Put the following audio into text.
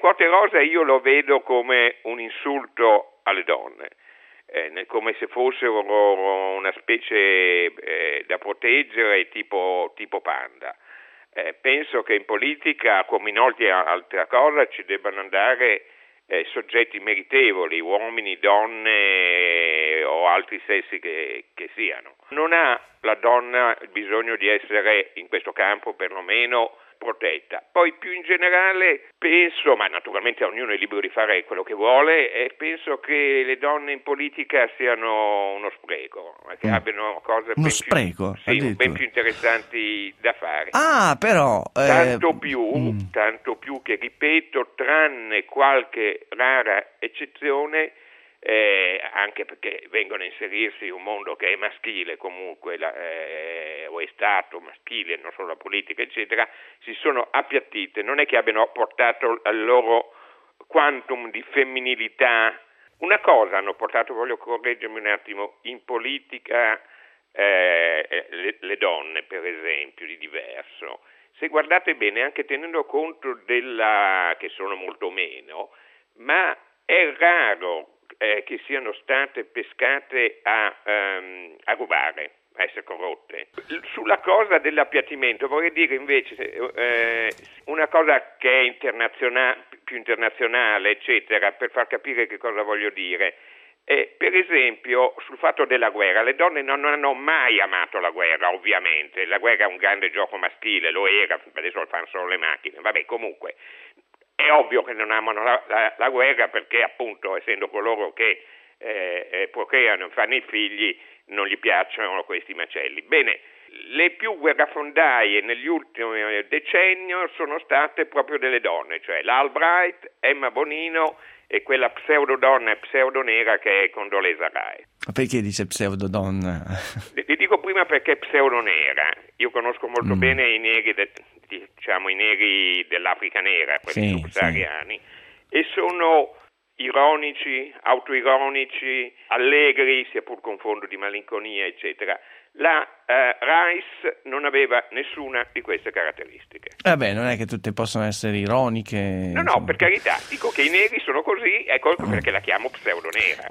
quote rosa io lo vedo come un insulto alle donne, come se fossero una specie da proteggere tipo Panda. Penso che in politica, come in ogni altra cosa, ci debbano andare soggetti meritevoli, uomini, donne o altri sessi che siano. Non ha la donna il bisogno di essere, in questo campo perlomeno, protetta. Poi più in generale penso, ma naturalmente ognuno è libero di fare quello che vuole, e penso che le donne in politica siano uno spreco, che abbiano cose ben più interessanti da fare. Ah, però tanto più che, ripeto, tranne qualche rara eccezione, anche perché vengono a inserirsi in un mondo che è maschile comunque, o è stato maschile, non solo la politica eccetera, si sono appiattite, non è che abbiano portato al loro quantum di femminilità. Una cosa hanno portato, voglio correggermi un attimo, in politica le donne per esempio di diverso, se guardate bene, anche tenendo conto che sono molto meno, ma è raro che siano state pescate a rubare, a essere corrotte. Sulla cosa dell'appiattimento vorrei dire invece una cosa che è più internazionale, eccetera, per far capire che cosa voglio dire. Per esempio sul fatto della guerra, le donne non hanno mai amato la guerra, ovviamente, la guerra è un grande gioco maschile, lo era, adesso lo fanno solo le macchine, vabbè, comunque è ovvio che non amano la guerra, perché appunto essendo coloro che procreano e fanno i figli non gli piacciono questi macelli. Bene, le più guerrafondaie negli ultimi decenni sono state proprio delle donne, cioè l'Albright, Emma Bonino e quella pseudodonna e pseudonera che è Condoleezza Rice. Ma perché dice pseudodonna? Ti dico prima perché pseudonera. Io conosco molto bene i neri, i neri dell'Africa nera, quelli subsahariani, e sono ironici, autoironici, allegri, sia pur con fondo di malinconia, eccetera. La Rice non aveva nessuna di queste caratteristiche. Vabbè, non è che tutte possono essere ironiche. No, per carità, dico che i neri sono così, ecco perché la chiamo pseudonera.